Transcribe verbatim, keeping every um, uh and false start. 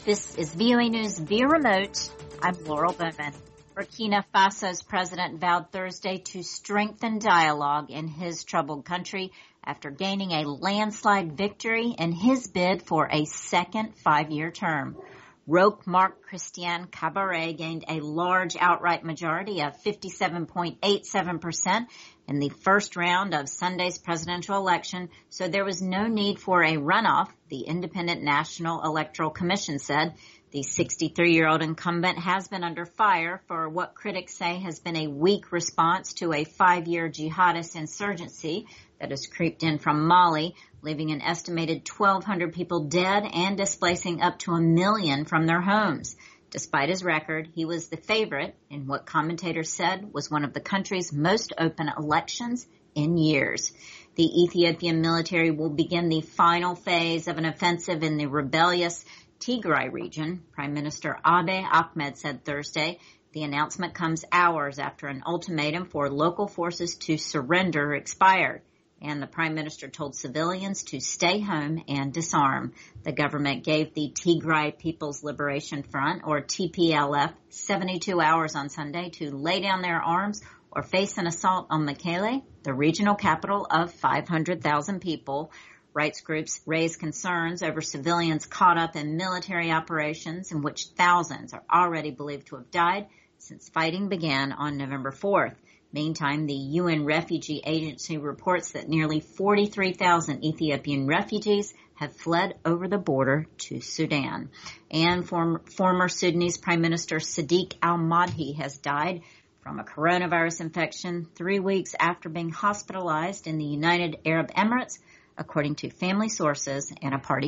This is V O A News via remote. I'm Laurel Bowman. Burkina Faso's president vowed Thursday to strengthen dialogue in his troubled country after gaining a landslide victory in his bid for a second five-year term. Roch Marc Christian Kabore gained a large outright majority of fifty-seven point eight seven percent in the first round of Sunday's presidential election, so there was no need for a runoff, the Independent National Electoral Commission said. The sixty-three-year-old incumbent has been under fire for what critics say has been a weak response to a five-year jihadist insurgency that has creeped in from Mali, leaving an estimated twelve hundred people dead and displacing up to a million from their homes. Despite his record, he was the favorite in what commentators said was one of the country's most open elections in years. The Ethiopian military will begin the final phase of an offensive in the rebellious Tigray region, Prime Minister Abiy Ahmed said Thursday. The announcement comes hours after an ultimatum for local forces to surrender expired, and the Prime Minister told civilians to stay home and disarm. The government gave the Tigray People's Liberation Front, or T P L F, seventy-two hours on Sunday to lay down their arms or face an assault on Mekele, the regional capital of five hundred thousand people. Rights groups raise concerns over civilians caught up in military operations in which thousands are already believed to have died since fighting began on November fourth. Meantime, the U N Refugee Agency reports that nearly forty-three thousand Ethiopian refugees have fled over the border to Sudan. And form, former Sudanese Prime Minister Sadiq al-Mahdi has died from a coronavirus infection three weeks after being hospitalized in the United Arab Emirates, according to family sources and a party